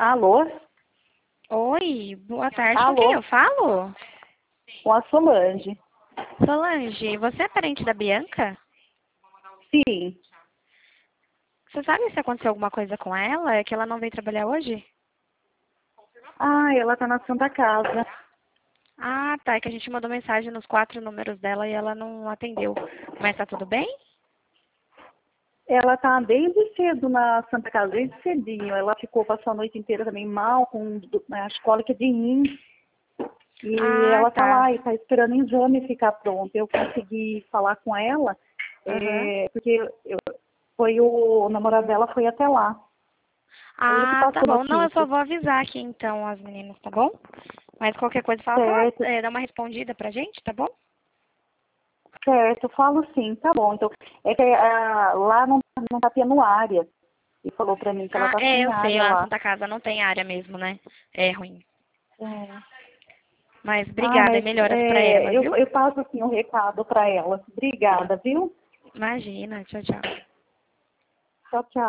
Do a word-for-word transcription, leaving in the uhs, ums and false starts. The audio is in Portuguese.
Alô? Oi, boa tarde. Com Alô? quem eu falo? Com a Solange. Solange, você é parente da Bianca? Sim. Você sabe se aconteceu alguma coisa com ela? É que ela não veio trabalhar hoje? Ah, ela tá na Santa Casa. Ah, tá. É que a gente mandou mensagem nos quatro números dela e ela não atendeu. Mas tá tudo bem? Ela tá desde cedo na Santa Casa, desde cedinho. Ela ficou, passou a noite inteira também mal, com a cólica de rim. E Ah, ela tá tá. lá e tá esperando o exame ficar pronto. Eu consegui falar com ela, Uhum. é, porque eu, foi o, o namorado dela foi até lá. Ele que Ah, tá passou bom. Não, eu só notícia. vou avisar aqui então as meninas, tá bom? Mas qualquer coisa fala pra ela Certo, é, dar uma respondida pra gente, tá bom? certo, eu falo sim, tá bom. Então, é que ah, lá não, não tá tendo área. E falou pra mim que ela Ah, tá é, sem eu sei, área lá na lá. Santa Casa não tem área mesmo, né? É ruim. É. Mas Ah, obrigada e mas melhoras pra ela, é, eu, viu? eu passo assim um recado para ela. Obrigada, viu? Imagina, tchau, tchau. Tchau, tchau.